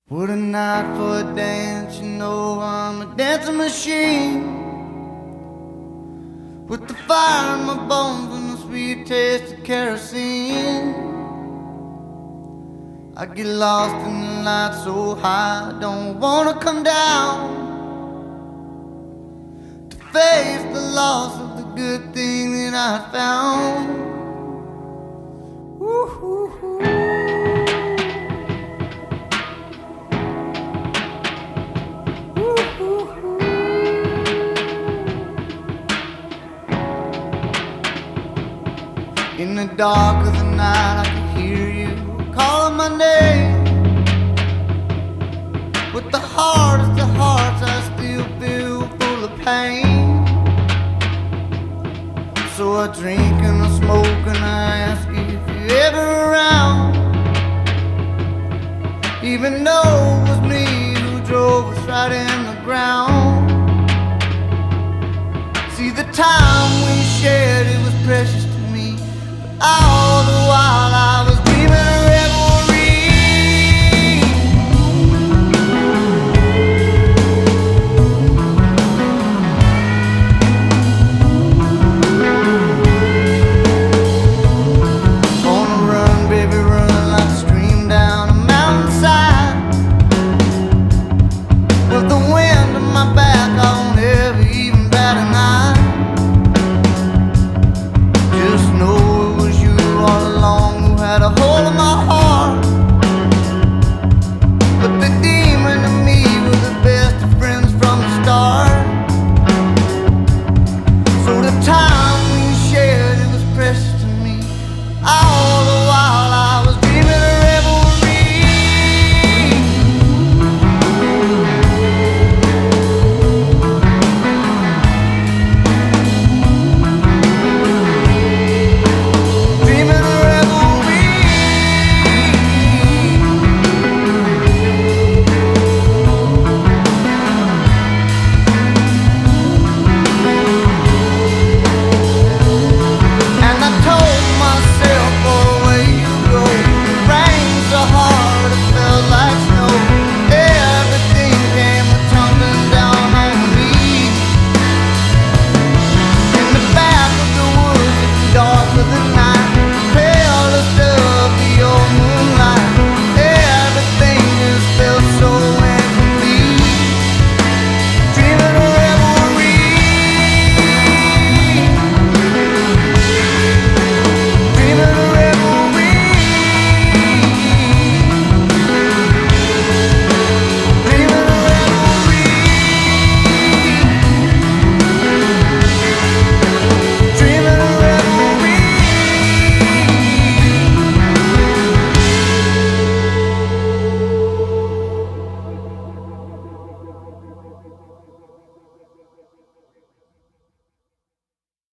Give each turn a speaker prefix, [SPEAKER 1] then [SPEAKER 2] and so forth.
[SPEAKER 1] What a night for a dance, you know I'm a dancing machine. With the fire in my bones and the sweet taste of kerosene. I get lost in the light so high, I don't wanna come down. To face the loss of the good thing that I found. Woo-hoo-hoo. In the dark of the night I can hear you calling my name. With the hardest of hearts I still feel full of pain. So I drink and I smoke and I ask you if you're ever around. Even though it was me who drove us right in the ground. See, the time we shared, it was precious to me. All the while I